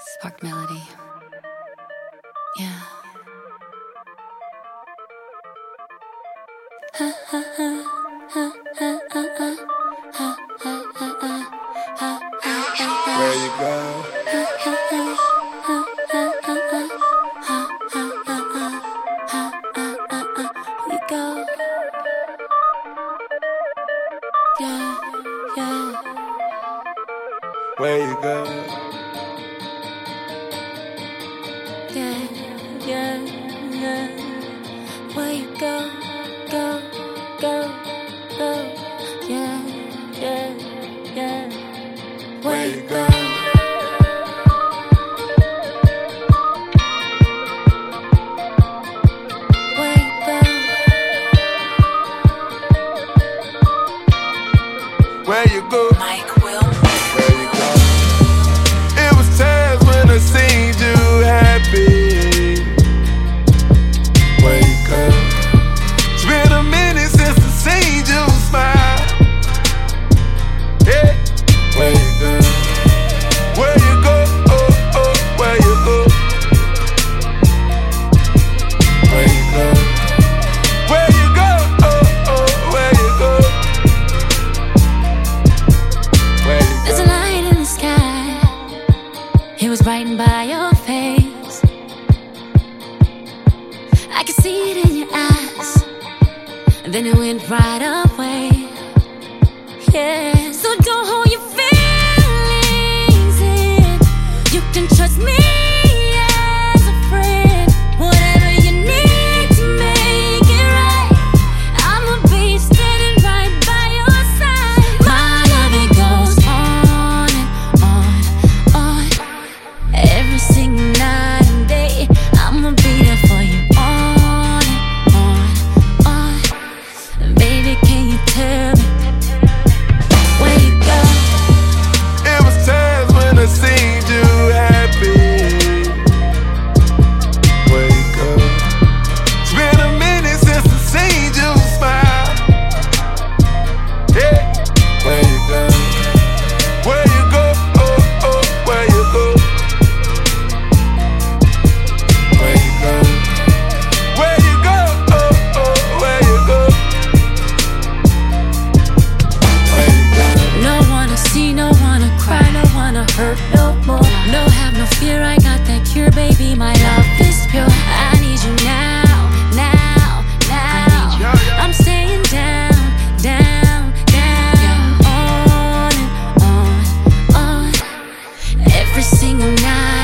Spark Melody. Yeah. Where you go? We go. Yeah, yeah. Where you go? Yeah, yeah, yeah. Where you go, go, go, go. Yeah, yeah, yeah. Where you go? Where you go? Where you go? Mike Will. Where you go? It was times when I seen you happy. Where you go? It's been a minute since I seen you smile. Yeah. Where you go? Where you go? Oh, oh, where you go? Where you go? Where you go? Oh, oh, where you go? Where you There's go? a light in the sky. It was brightened by your face. I could see it in your eyes. And then it went right away. Yeah. So don't hold your feelings in. You can trust me as a friend. Whatever you need to make it right, I'ma be standing right by your side. My love, it goes on and on. Every single night and day, I'ma be there for you. On and on. Baby, can you tell me where you go? It was times when I seen you happy. Where you go? It's been a minute since I seen you smile. Yeah. Where you go? Where you go? Oh, oh, where you go? Where you go? Where you go? Oh, oh, where you go? Where you go? No wanna see, no wanna cry, no wanna hurt no more. No have no fear, I got that cure, baby. My love is pure. I need you now, now, now. I'm staying down, down, down. On and on, on. Every single night.